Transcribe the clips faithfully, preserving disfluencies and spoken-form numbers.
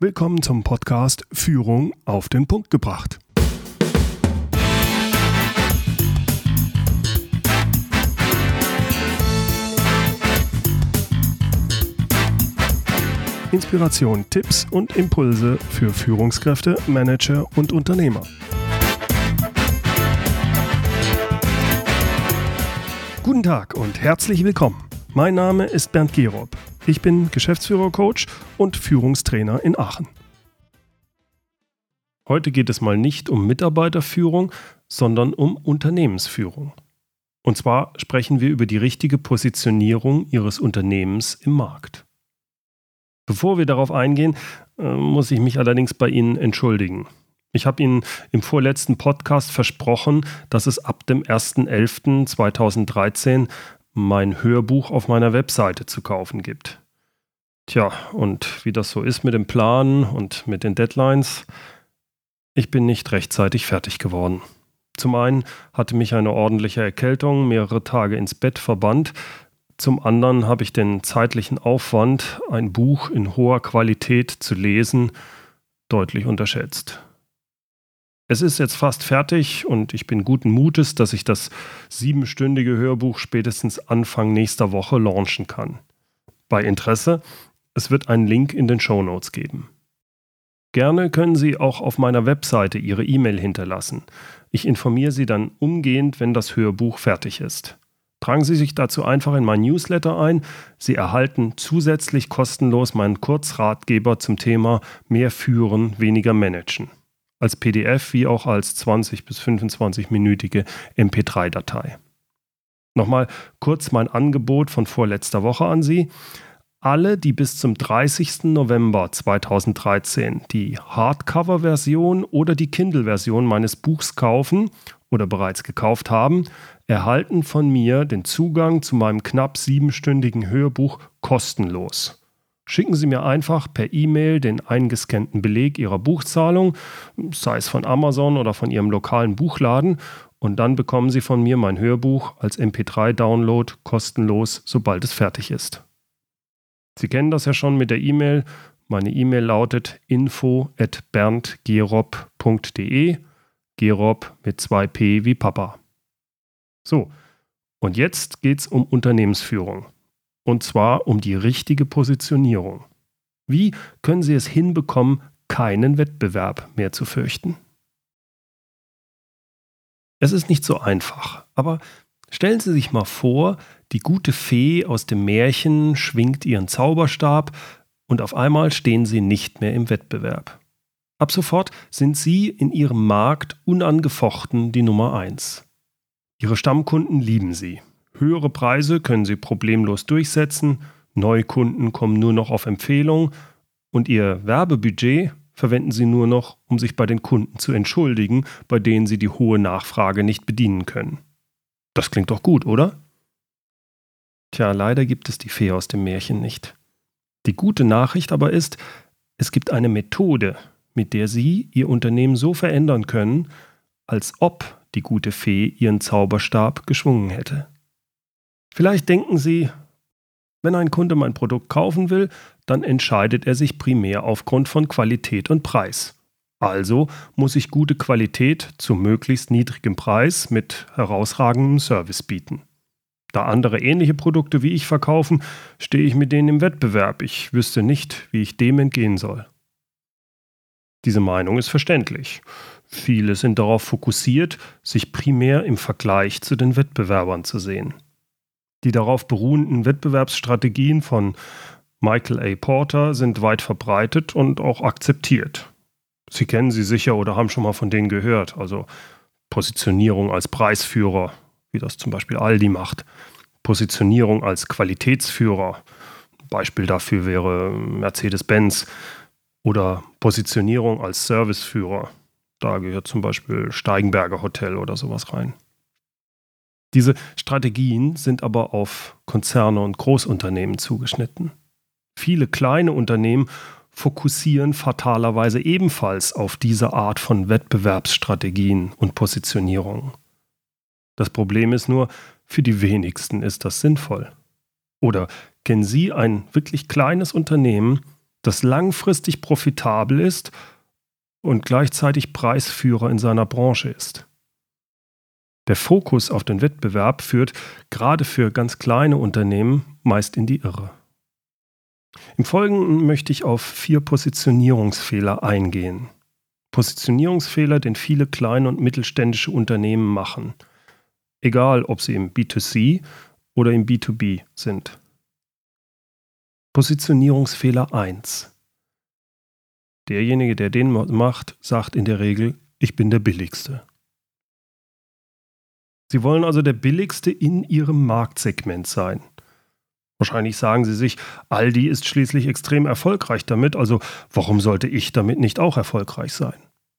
Willkommen zum Podcast Führung auf den Punkt gebracht. Inspiration, Tipps und Impulse für Führungskräfte, Manager und Unternehmer. Guten Tag und herzlich willkommen. Mein Name ist Bernd Gerob. Ich bin Geschäftsführer-Coach und Führungstrainer in Aachen. Heute geht es mal nicht um Mitarbeiterführung, sondern um Unternehmensführung. Und zwar sprechen wir über die richtige Positionierung Ihres Unternehmens im Markt. Bevor wir darauf eingehen, muss ich mich allerdings bei Ihnen entschuldigen. Ich habe Ihnen im vorletzten Podcast versprochen, dass es ab dem ersten elften zweitausenddreizehn mein Hörbuch auf meiner Webseite zu kaufen gibt. Tja, und wie das so ist mit dem Plan und mit den Deadlines, ich bin nicht rechtzeitig fertig geworden. Zum einen hatte mich eine ordentliche Erkältung mehrere Tage ins Bett verbannt, zum anderen habe ich den zeitlichen Aufwand, ein Buch in hoher Qualität zu lesen, deutlich unterschätzt. Es ist jetzt fast fertig und ich bin guten Mutes, dass ich das siebenstündige Hörbuch spätestens Anfang nächster Woche launchen kann. Bei Interesse, es wird einen Link in den Shownotes geben. Gerne können Sie auch auf meiner Webseite Ihre E-Mail hinterlassen. Ich informiere Sie dann umgehend, wenn das Hörbuch fertig ist. Tragen Sie sich dazu einfach in mein Newsletter ein. Sie erhalten zusätzlich kostenlos meinen Kurzratgeber zum Thema Mehr führen, weniger managen. Als P D F wie auch als zwanzig bis fünfundzwanzig-minütige M P drei Datei. Nochmal kurz mein Angebot von vorletzter Woche an Sie. Alle, die bis zum dreißigsten November zweitausenddreizehn die Hardcover-Version oder die Kindle-Version meines Buchs kaufen oder bereits gekauft haben, erhalten von mir den Zugang zu meinem knapp siebenstündigen Hörbuch kostenlos. Schicken Sie mir einfach per E-Mail den eingescannten Beleg Ihrer Buchzahlung, sei es von Amazon oder von Ihrem lokalen Buchladen, und dann bekommen Sie von mir mein Hörbuch als M P drei Download kostenlos, sobald es fertig ist. Sie kennen das ja schon mit der E-Mail. Meine E-Mail lautet info at berndgerob punkt de, Gerob mit zwei P wie Papa. So, und jetzt geht's um Unternehmensführung. Und zwar um die richtige Positionierung. Wie können Sie es hinbekommen, keinen Wettbewerb mehr zu fürchten? Es ist nicht so einfach, aber stellen Sie sich mal vor, die gute Fee aus dem Märchen schwingt ihren Zauberstab und auf einmal stehen Sie nicht mehr im Wettbewerb. Ab sofort sind Sie in Ihrem Markt unangefochten die Nummer eins. Ihre Stammkunden lieben Sie. Höhere Preise können Sie problemlos durchsetzen, Neukunden kommen nur noch auf Empfehlung und Ihr Werbebudget verwenden Sie nur noch, um sich bei den Kunden zu entschuldigen, bei denen Sie die hohe Nachfrage nicht bedienen können. Das klingt doch gut, oder? Tja, leider gibt es die Fee aus dem Märchen nicht. Die gute Nachricht aber ist, es gibt eine Methode, mit der Sie Ihr Unternehmen so verändern können, als ob die gute Fee ihren Zauberstab geschwungen hätte. Vielleicht denken Sie, wenn ein Kunde mein Produkt kaufen will, dann entscheidet er sich primär aufgrund von Qualität und Preis. Also muss ich gute Qualität zu möglichst niedrigem Preis mit herausragendem Service bieten. Da andere ähnliche Produkte wie ich verkaufen, stehe ich mit denen im Wettbewerb. Ich wüsste nicht, wie ich dem entgehen soll. Diese Meinung ist verständlich. Viele sind darauf fokussiert, sich primär im Vergleich zu den Wettbewerbern zu sehen. Die darauf beruhenden Wettbewerbsstrategien von Michael A. Porter sind weit verbreitet und auch akzeptiert. Sie kennen sie sicher oder haben schon mal von denen gehört, also Positionierung als Preisführer, wie das zum Beispiel Aldi macht, Positionierung als Qualitätsführer, Beispiel dafür wäre Mercedes-Benz, oder Positionierung als Serviceführer, da gehört zum Beispiel Steigenberger Hotel oder sowas rein. Diese Strategien sind aber auf Konzerne und Großunternehmen zugeschnitten. Viele kleine Unternehmen fokussieren fatalerweise ebenfalls auf diese Art von Wettbewerbsstrategien und Positionierungen. Das Problem ist nur, für die wenigsten ist das sinnvoll. Oder kennen Sie ein wirklich kleines Unternehmen, das langfristig profitabel ist und gleichzeitig Preisführer in seiner Branche ist. Der Fokus auf den Wettbewerb führt gerade für ganz kleine Unternehmen meist in die Irre. Im Folgenden möchte ich auf vier Positionierungsfehler eingehen. Positionierungsfehler, den viele kleine und mittelständische Unternehmen machen. Egal, ob sie im B zwei C oder im B zwei B sind. Positionierungsfehler eins. Derjenige, der den macht, sagt in der Regel, ich bin der Billigste. Sie wollen also der Billigste in Ihrem Marktsegment sein. Wahrscheinlich sagen Sie sich, Aldi ist schließlich extrem erfolgreich damit, also warum sollte ich damit nicht auch erfolgreich sein?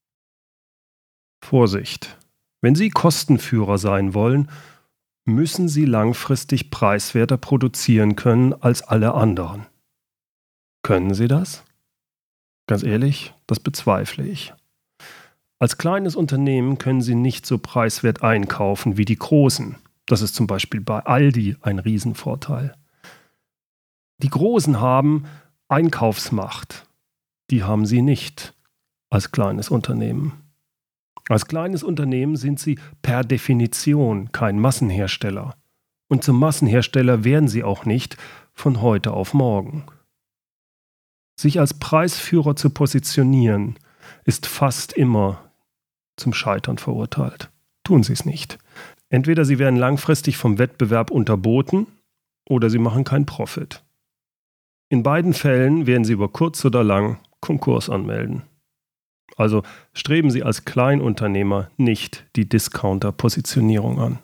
Vorsicht! Wenn Sie Kostenführer sein wollen, müssen Sie langfristig preiswerter produzieren können als alle anderen. Können Sie das? Ganz ehrlich, das bezweifle ich. Als kleines Unternehmen können Sie nicht so preiswert einkaufen wie die Großen. Das ist zum Beispiel bei Aldi ein Riesenvorteil. Die Großen haben Einkaufsmacht. Die haben Sie nicht als kleines Unternehmen. Als kleines Unternehmen sind Sie per Definition kein Massenhersteller. Und zum Massenhersteller werden Sie auch nicht von heute auf morgen. Sich als Preisführer zu positionieren, ist fast immer zum Scheitern verurteilt. Tun Sie es nicht. Entweder Sie werden langfristig vom Wettbewerb unterboten oder Sie machen keinen Profit. In beiden Fällen werden Sie über kurz oder lang Konkurs anmelden. Also streben Sie als Kleinunternehmer nicht die Discounter-Positionierung an.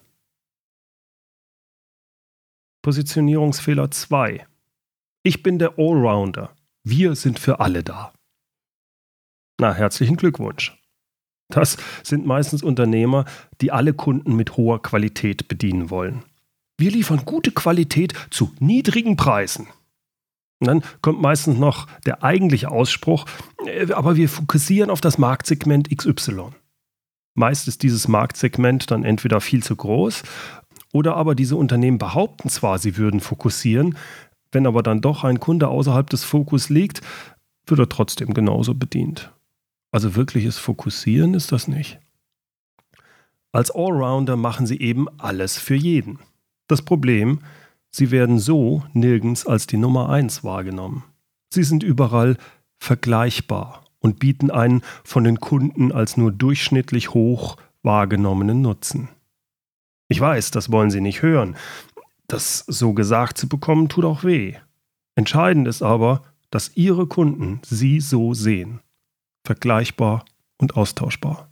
Positionierungsfehler zwei. Ich bin der Allrounder. Wir sind für alle da. Na, herzlichen Glückwunsch. Das sind meistens Unternehmer, die alle Kunden mit hoher Qualität bedienen wollen. Wir liefern gute Qualität zu niedrigen Preisen. Und dann kommt meistens noch der eigentliche Ausspruch, aber wir fokussieren auf das Marktsegment X Y. Meist ist dieses Marktsegment dann entweder viel zu groß oder aber diese Unternehmen behaupten zwar, sie würden fokussieren, wenn aber dann doch ein Kunde außerhalb des Fokus liegt, wird er trotzdem genauso bedient. Also wirkliches Fokussieren ist das nicht. Als Allrounder machen sie eben alles für jeden. Das Problem, sie werden so nirgends als die Nummer eins wahrgenommen. Sie sind überall vergleichbar und bieten einen von den Kunden als nur durchschnittlich hoch wahrgenommenen Nutzen. Ich weiß, das wollen Sie nicht hören. Das so gesagt zu bekommen, tut auch weh. Entscheidend ist aber, dass Ihre Kunden Sie so sehen. Vergleichbar und austauschbar.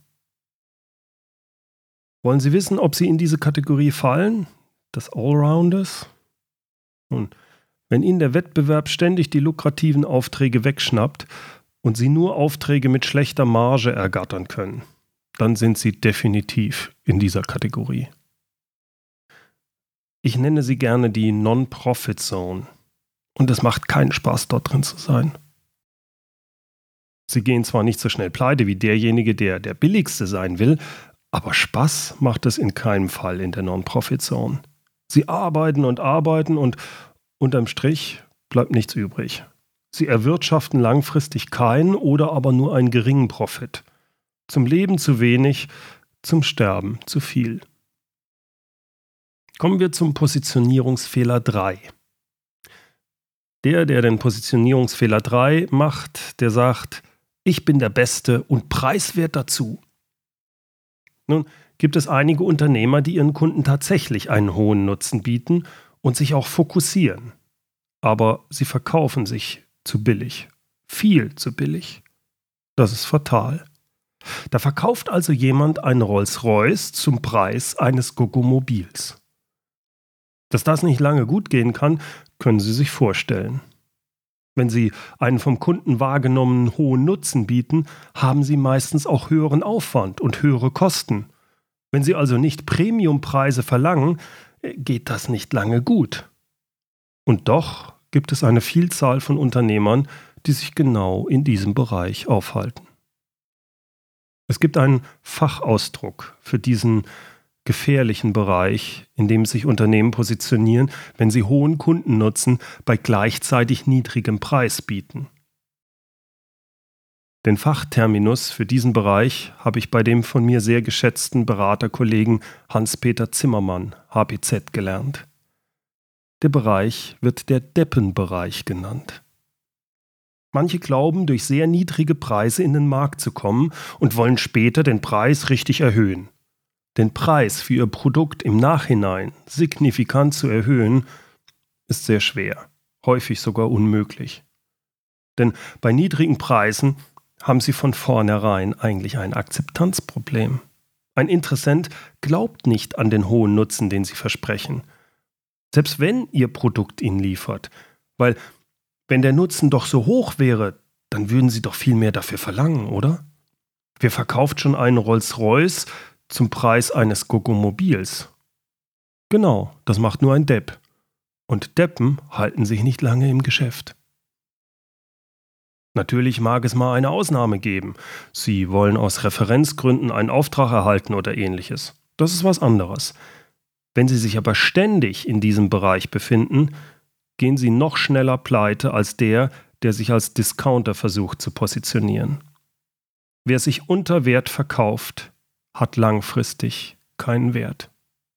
Wollen Sie wissen, ob Sie in diese Kategorie fallen? Des Allrounders? Nun, wenn Ihnen der Wettbewerb ständig die lukrativen Aufträge wegschnappt und Sie nur Aufträge mit schlechter Marge ergattern können, dann sind Sie definitiv in dieser Kategorie. Ich nenne sie gerne die Non-Profit-Zone. Und es macht keinen Spaß, dort drin zu sein. Sie gehen zwar nicht so schnell pleite wie derjenige, der der Billigste sein will, aber Spaß macht es in keinem Fall in der Non-Profit-Zone. Sie arbeiten und arbeiten und unterm Strich bleibt nichts übrig. Sie erwirtschaften langfristig keinen oder aber nur einen geringen Profit. Zum Leben zu wenig, zum Sterben zu viel. Kommen wir zum Positionierungsfehler drei. Der, der den Positionierungsfehler drei macht, der sagt, ich bin der Beste und preiswert dazu. Nun gibt es einige Unternehmer, die ihren Kunden tatsächlich einen hohen Nutzen bieten und sich auch fokussieren. Aber sie verkaufen sich zu billig. Viel zu billig. Das ist fatal. Da verkauft also jemand einen Rolls-Royce zum Preis eines Gogomobils. Dass das nicht lange gut gehen kann, können Sie sich vorstellen. Wenn Sie einen vom Kunden wahrgenommenen hohen Nutzen bieten, haben Sie meistens auch höheren Aufwand und höhere Kosten. Wenn Sie also nicht Premiumpreise verlangen, geht das nicht lange gut. Und doch gibt es eine Vielzahl von Unternehmern, die sich genau in diesem Bereich aufhalten. Es gibt einen Fachausdruck für diesen gefährlichen Bereich, in dem sich Unternehmen positionieren, wenn sie hohen Kundennutzen bei gleichzeitig niedrigem Preis bieten. Den Fachterminus für diesen Bereich habe ich bei dem von mir sehr geschätzten Beraterkollegen Hans-Peter Zimmermann, H P Z, gelernt. Der Bereich wird der Deppenbereich genannt. Manche glauben, durch sehr niedrige Preise in den Markt zu kommen und wollen später den Preis richtig erhöhen. Den Preis für ihr Produkt im Nachhinein signifikant zu erhöhen, ist sehr schwer, häufig sogar unmöglich. Denn bei niedrigen Preisen haben sie von vornherein eigentlich ein Akzeptanzproblem. Ein Interessent glaubt nicht an den hohen Nutzen, den sie versprechen. Selbst wenn ihr Produkt ihn liefert, weil wenn der Nutzen doch so hoch wäre, dann würden sie doch viel mehr dafür verlangen, oder? Wer verkauft schon einen Rolls-Royce zum Preis eines Gogomobils? Genau, das macht nur ein Depp. Und Deppen halten sich nicht lange im Geschäft. Natürlich mag es mal eine Ausnahme geben. Sie wollen aus Referenzgründen einen Auftrag erhalten oder ähnliches. Das ist was anderes. Wenn Sie sich aber ständig in diesem Bereich befinden, gehen Sie noch schneller pleite als der, der sich als Discounter versucht zu positionieren. Wer sich unter Wert verkauft, hat langfristig keinen Wert.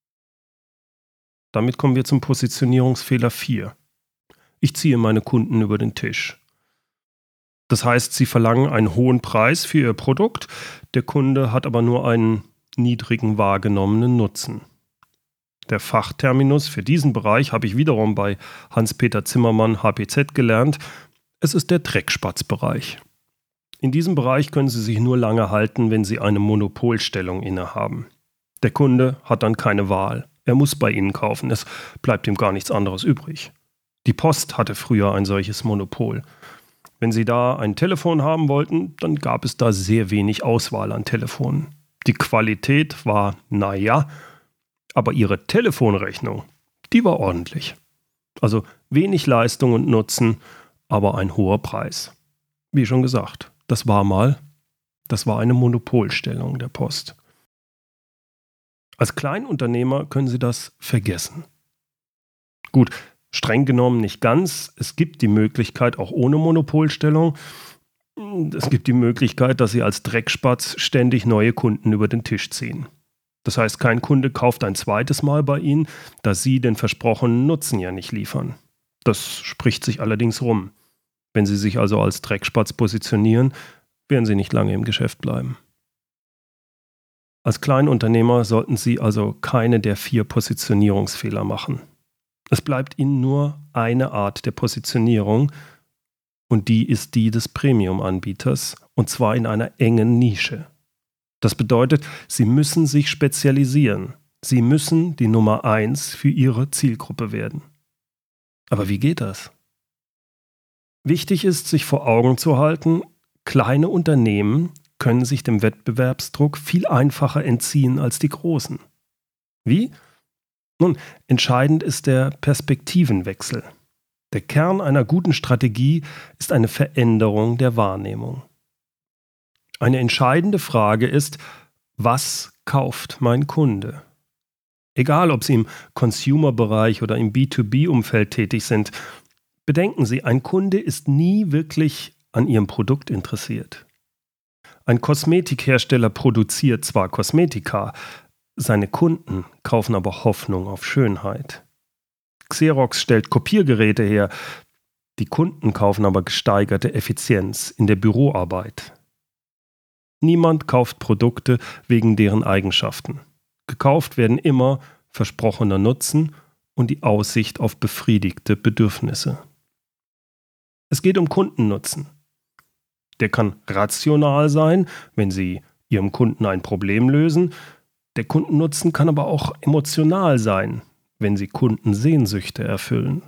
Damit kommen wir zum Positionierungsfehler vier. Ich ziehe meine Kunden über den Tisch. Das heißt, sie verlangen einen hohen Preis für ihr Produkt, der Kunde hat aber nur einen niedrigen wahrgenommenen Nutzen. Der Fachterminus für diesen Bereich habe ich wiederum bei Hans-Peter Zimmermann, H P Z, gelernt. Es ist der Dreckspatzbereich. In diesem Bereich können Sie sich nur lange halten, wenn Sie eine Monopolstellung innehaben. Der Kunde hat dann keine Wahl. Er muss bei Ihnen kaufen. Es bleibt ihm gar nichts anderes übrig. Die Post hatte früher ein solches Monopol. Wenn Sie da ein Telefon haben wollten, dann gab es da sehr wenig Auswahl an Telefonen. Die Qualität war naja, aber Ihre Telefonrechnung, die war ordentlich. Also wenig Leistung und Nutzen, aber ein hoher Preis. Wie schon gesagt, das war mal, das war eine Monopolstellung der Post. Als Kleinunternehmer können Sie das vergessen. Gut, streng genommen nicht ganz. Es gibt die Möglichkeit, auch ohne Monopolstellung, es gibt die Möglichkeit, dass Sie als Dreckspatz ständig neue Kunden über den Tisch ziehen. Das heißt, kein Kunde kauft ein zweites Mal bei Ihnen, da Sie den versprochenen Nutzen ja nicht liefern. Das spricht sich allerdings rum. Wenn Sie sich also als Dreckspatz positionieren, werden Sie nicht lange im Geschäft bleiben. Als Kleinunternehmer sollten Sie also keine der vier Positionierungsfehler machen. Es bleibt Ihnen nur eine Art der Positionierung und die ist die des Premium-Anbieters und zwar in einer engen Nische. Das bedeutet, Sie müssen sich spezialisieren. Sie müssen die Nummer eins für Ihre Zielgruppe werden. Aber wie geht das? Wichtig ist, sich vor Augen zu halten, kleine Unternehmen können sich dem Wettbewerbsdruck viel einfacher entziehen als die großen. Wie? Nun, entscheidend ist der Perspektivenwechsel. Der Kern einer guten Strategie ist eine Veränderung der Wahrnehmung. Eine entscheidende Frage ist, was kauft mein Kunde? Egal, ob Sie im Consumer-Bereich oder im B zwei B-Umfeld tätig sind, bedenken Sie, ein Kunde ist nie wirklich an Ihrem Produkt interessiert. Ein Kosmetikhersteller produziert zwar Kosmetika, seine Kunden kaufen aber Hoffnung auf Schönheit. Xerox stellt Kopiergeräte her, die Kunden kaufen aber gesteigerte Effizienz in der Büroarbeit. Niemand kauft Produkte wegen deren Eigenschaften. Gekauft werden immer versprochener Nutzen und die Aussicht auf befriedigte Bedürfnisse. Es geht um Kundennutzen. Der kann rational sein, wenn Sie Ihrem Kunden ein Problem lösen. Der Kundennutzen kann aber auch emotional sein, wenn Sie Kundensehnsüchte erfüllen.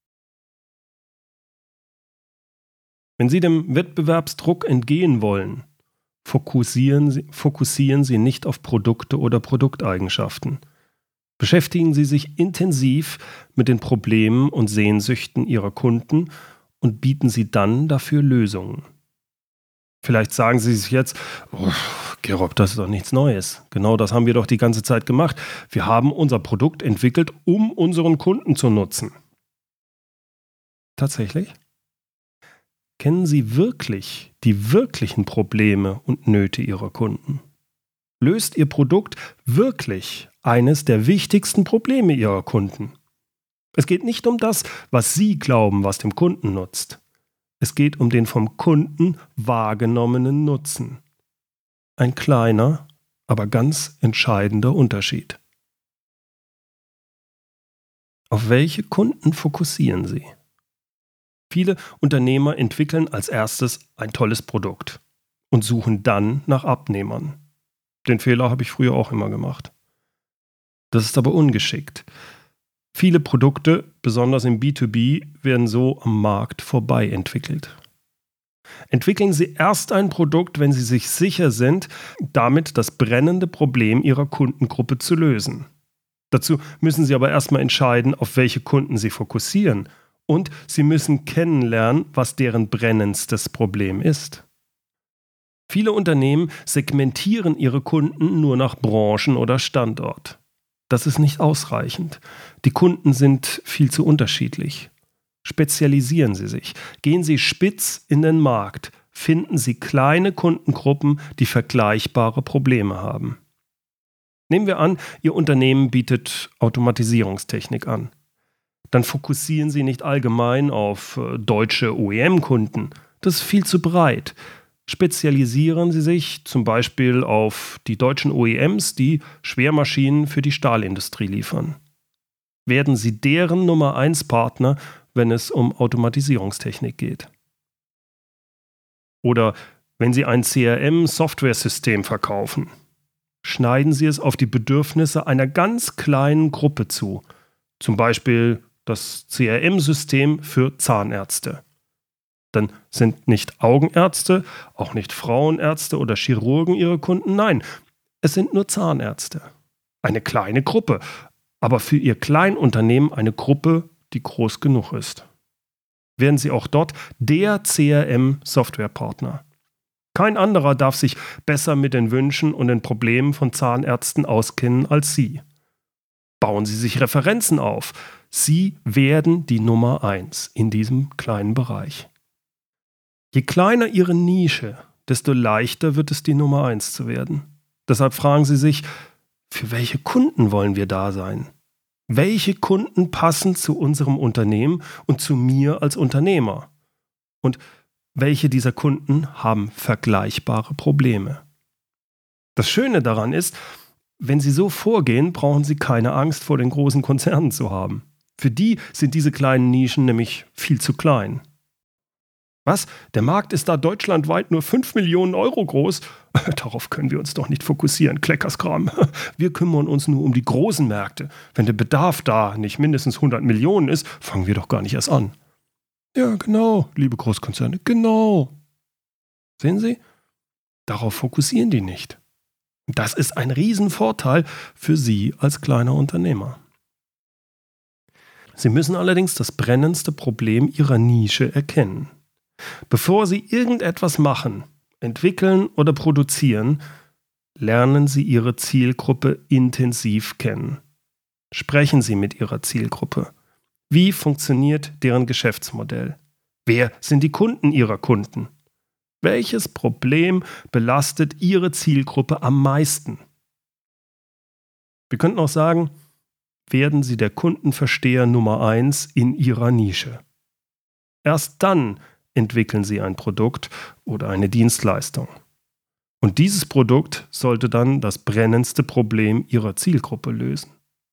Wenn Sie dem Wettbewerbsdruck entgehen wollen, fokussieren Sie, fokussieren Sie nicht auf Produkte oder Produkteigenschaften. Beschäftigen Sie sich intensiv mit den Problemen und Sehnsüchten Ihrer Kunden und bieten Sie dann dafür Lösungen. Vielleicht sagen Sie sich jetzt, oh, Gerob, das ist doch nichts Neues. Genau das haben wir doch die ganze Zeit gemacht. Wir haben unser Produkt entwickelt, um unseren Kunden zu nutzen. Tatsächlich? Kennen Sie wirklich die wirklichen Probleme und Nöte Ihrer Kunden? Löst Ihr Produkt wirklich eines der wichtigsten Probleme Ihrer Kunden? Es geht nicht um das, was Sie glauben, was dem Kunden nutzt. Es geht um den vom Kunden wahrgenommenen Nutzen. Ein kleiner, aber ganz entscheidender Unterschied. Auf welche Kunden fokussieren Sie? Viele Unternehmer entwickeln als erstes ein tolles Produkt und suchen dann nach Abnehmern. Den Fehler habe ich früher auch immer gemacht. Das ist aber ungeschickt. Viele Produkte, besonders im B zwei B, werden so am Markt vorbei entwickelt. Entwickeln Sie erst ein Produkt, wenn Sie sich sicher sind, damit das brennende Problem Ihrer Kundengruppe zu lösen. Dazu müssen Sie aber erstmal entscheiden, auf welche Kunden Sie fokussieren. Und Sie müssen kennenlernen, was deren brennendstes Problem ist. Viele Unternehmen segmentieren ihre Kunden nur nach Branchen oder Standort. Das ist nicht ausreichend. Die Kunden sind viel zu unterschiedlich. Spezialisieren Sie sich. Gehen Sie spitz in den Markt. Finden Sie kleine Kundengruppen, die vergleichbare Probleme haben. Nehmen wir an, Ihr Unternehmen bietet Automatisierungstechnik an. Dann fokussieren Sie nicht allgemein auf äh, deutsche O E M-Kunden. Das ist viel zu breit. Spezialisieren Sie sich zum Beispiel auf die deutschen O E Ms, die Schwermaschinen für die Stahlindustrie liefern. Werden Sie deren Nummer eins Partner, wenn es um Automatisierungstechnik geht. Oder wenn Sie ein C R M-Software-System verkaufen. Schneiden Sie es auf die Bedürfnisse einer ganz kleinen Gruppe zu. Zum Beispiel das C R M-System für Zahnärzte. Dann sind nicht Augenärzte, auch nicht Frauenärzte oder Chirurgen Ihre Kunden. Nein, es sind nur Zahnärzte. Eine kleine Gruppe, aber für Ihr Kleinunternehmen eine Gruppe, die groß genug ist. Werden Sie auch dort der C R M-Softwarepartner. Kein anderer darf sich besser mit den Wünschen und den Problemen von Zahnärzten auskennen als Sie. Bauen Sie sich Referenzen auf. Sie werden die Nummer eins in diesem kleinen Bereich. Je kleiner Ihre Nische, desto leichter wird es, die Nummer eins zu werden. Deshalb fragen Sie sich, für welche Kunden wollen wir da sein? Welche Kunden passen zu unserem Unternehmen und zu mir als Unternehmer? Und welche dieser Kunden haben vergleichbare Probleme? Das Schöne daran ist, wenn Sie so vorgehen, brauchen Sie keine Angst vor den großen Konzernen zu haben. Für die sind diese kleinen Nischen nämlich viel zu klein. Was? Der Markt ist da deutschlandweit nur fünf Millionen Euro groß? Darauf können wir uns doch nicht fokussieren, Kleckerskram. Wir kümmern uns nur um die großen Märkte. Wenn der Bedarf da nicht mindestens hundert Millionen ist, fangen wir doch gar nicht erst an. Ja, genau, liebe Großkonzerne, genau. Sehen Sie? Darauf fokussieren die nicht. Das ist ein Riesenvorteil für Sie als kleiner Unternehmer. Sie müssen allerdings das brennendste Problem Ihrer Nische erkennen. Bevor Sie irgendetwas machen, entwickeln oder produzieren, lernen Sie Ihre Zielgruppe intensiv kennen. Sprechen Sie mit Ihrer Zielgruppe. Wie funktioniert deren Geschäftsmodell? Wer sind die Kunden Ihrer Kunden? Welches Problem belastet Ihre Zielgruppe am meisten? Wir könnten auch sagen, werden Sie der Kundenversteher Nummer eins in Ihrer Nische. Erst dann entwickeln Sie ein Produkt oder eine Dienstleistung. Und dieses Produkt sollte dann das brennendste Problem Ihrer Zielgruppe lösen.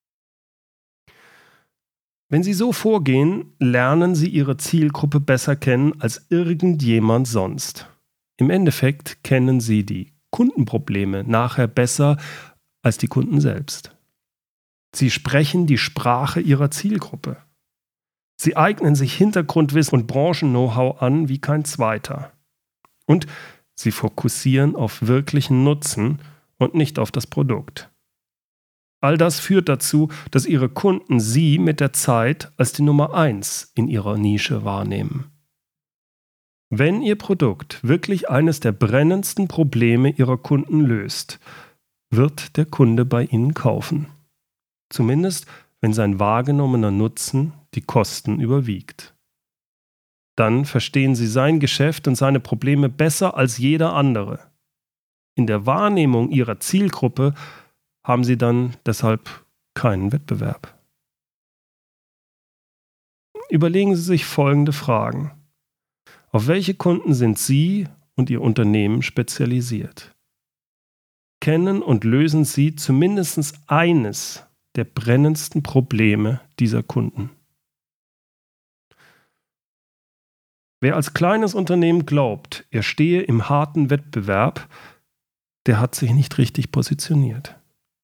Wenn Sie so vorgehen, lernen Sie Ihre Zielgruppe besser kennen als irgendjemand sonst. Im Endeffekt kennen Sie die Kundenprobleme nachher besser als die Kunden selbst. Sie sprechen die Sprache Ihrer Zielgruppe. Sie eignen sich Hintergrundwissen und Branchen-Know-how an wie kein zweiter. Und Sie fokussieren auf wirklichen Nutzen und nicht auf das Produkt. All das führt dazu, dass Ihre Kunden Sie mit der Zeit als die Nummer eins in Ihrer Nische wahrnehmen. Wenn Ihr Produkt wirklich eines der brennendsten Probleme Ihrer Kunden löst, wird der Kunde bei Ihnen kaufen. Zumindest, wenn sein wahrgenommener Nutzen die Kosten überwiegt. dann verstehen Sie sein Geschäft und seine Probleme besser als jeder andere. In der Wahrnehmung Ihrer Zielgruppe haben Sie dann deshalb keinen Wettbewerb. Überlegen Sie sich folgende Fragen. Auf welche Kunden sind Sie und Ihr Unternehmen spezialisiert? Kennen und lösen Sie zumindest eines der brennendsten Probleme dieser Kunden? Wer als kleines Unternehmen glaubt, er stehe im harten Wettbewerb, der hat sich nicht richtig positioniert.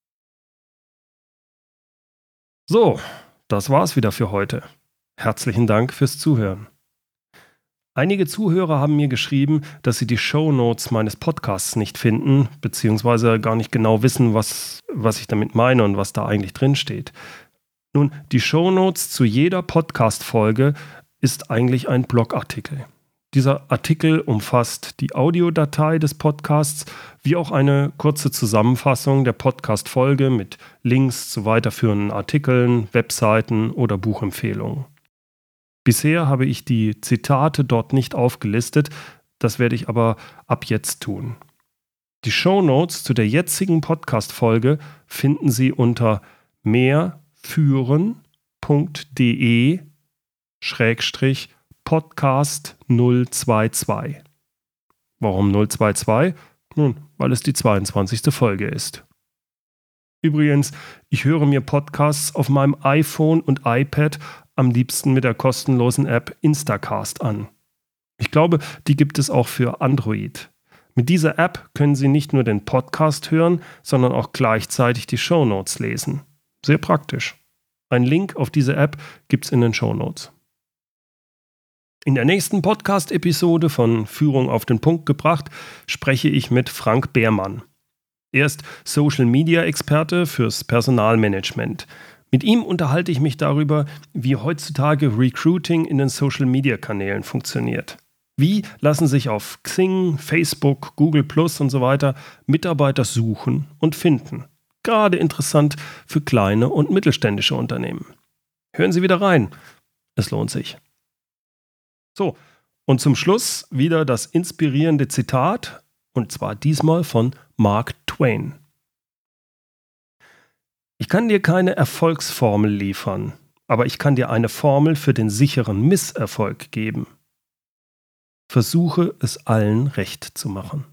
So, das war's wieder für heute. Herzlichen Dank fürs Zuhören. Einige Zuhörer haben mir geschrieben, dass sie die Shownotes meines Podcasts nicht finden, beziehungsweise gar nicht genau wissen, was, was ich damit meine und was da eigentlich drin steht. Nun, die Shownotes zu jeder Podcast-Folge ist eigentlich ein Blogartikel. Dieser Artikel umfasst die Audiodatei des Podcasts, wie auch eine kurze Zusammenfassung der Podcast-Folge mit Links zu weiterführenden Artikeln, Webseiten oder Buchempfehlungen. Bisher habe ich die Zitate dort nicht aufgelistet, das werde ich aber ab jetzt tun. Die Shownotes zu der jetzigen Podcast-Folge finden Sie unter mehrführen.de Schrägstrich Podcast null zwei zwei. Warum null zwei zwei? Nun, weil es die zweiundzwanzigste Folge ist. Übrigens, ich höre mir Podcasts auf meinem iPhone und iPad am liebsten mit der kostenlosen App Instacast an. Ich glaube, die gibt es auch für Android. Mit dieser App können Sie nicht nur den Podcast hören, sondern auch gleichzeitig die Shownotes lesen. Sehr praktisch. Ein Link auf diese App gibt es in den Shownotes. In der nächsten Podcast-Episode von Führung auf den Punkt gebracht spreche ich mit Frank Beermann. Er ist Social-Media-Experte fürs Personalmanagement. Mit ihm unterhalte ich mich darüber, wie heutzutage Recruiting in den Social-Media-Kanälen funktioniert. Wie lassen sich auf Xing, Facebook, Google Plus und so weiter Mitarbeiter suchen und finden? Gerade interessant für kleine und mittelständische Unternehmen. Hören Sie wieder rein. Es lohnt sich. So, und zum Schluss wieder das inspirierende Zitat, und zwar diesmal von Mark Twain. Ich kann dir keine Erfolgsformel liefern, aber ich kann dir eine Formel für den sicheren Misserfolg geben. Versuche es allen recht zu machen.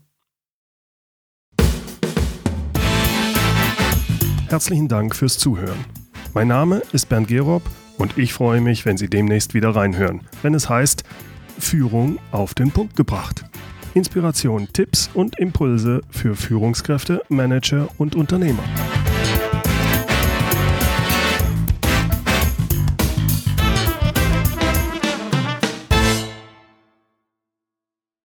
Herzlichen Dank fürs Zuhören. Mein Name ist Bernd Gerob und ich freue mich, wenn Sie demnächst wieder reinhören, wenn es heißt Führung auf den Punkt gebracht. Inspiration, Tipps und Impulse für Führungskräfte, Manager und Unternehmer.